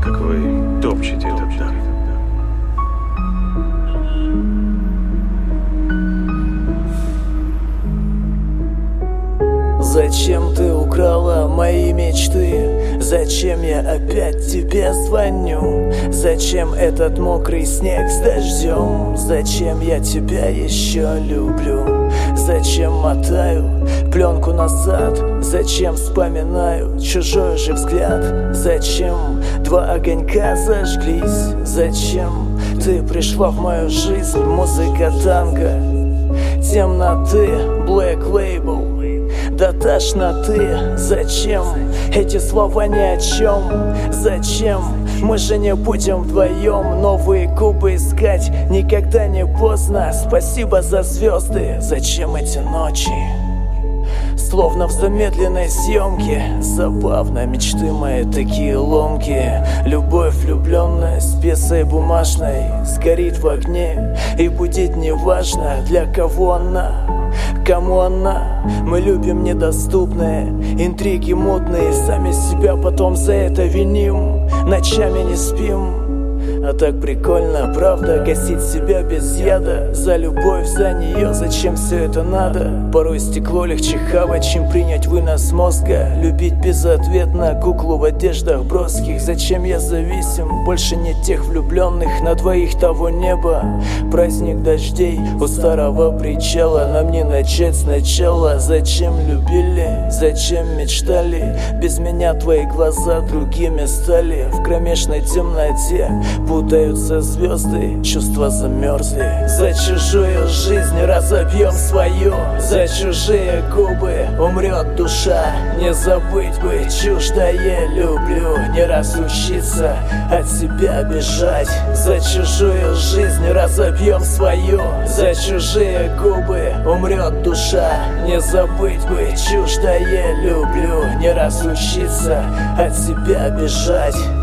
как вы топчете этот дар. Зачем ты украла мои мечты? Зачем я опять тебе звоню? Зачем этот мокрый снег с дождем? Зачем я тебя еще люблю? Зачем мотаю пленку назад? Зачем вспоминаю чужой же взгляд? Зачем два огонька зажглись? Зачем ты пришла в мою жизнь? Музыка танго, темноты, Black Label, до тошноты. Зачем эти слова ни о чем? Зачем мы же не будем вдвоем новые губы искать? Никогда не поздно, спасибо за звезды. Зачем эти ночи? Словно в замедленной съемке. Забавно, мечты мои такие ломкие. Любовь, влюбленность, пьесой бумажной сгорит в огне, и будить не важно, для кого она, кому она. Мы любим недоступные, интриги мутные, сами себя потом за это виним, ночами не спим. А так прикольно, правда, гасить себя без яда. За любовь, за нее, зачем все это надо? Порой стекло легче хавать, чем принять вынос мозга. Любить безответно, куклу в одеждах броских. Зачем я зависим? Больше нет тех влюбленных, на двоих того неба. Праздник дождей у старого причала, нам не начать сначала. Зачем любили? Зачем мечтали? Без меня твои глаза другими стали. В кромешной темноте путаются звезды, чувства замерзли. За чужую жизнь разобьем свою, за чужие губы умрет душа. Не забыть бы чуждое люблю, не разучиться от себя бежать. За чужую жизнь разобьем свою, за чужие губы умрет душа. Не забыть бы чуждое люблю, не разучиться от себя бежать.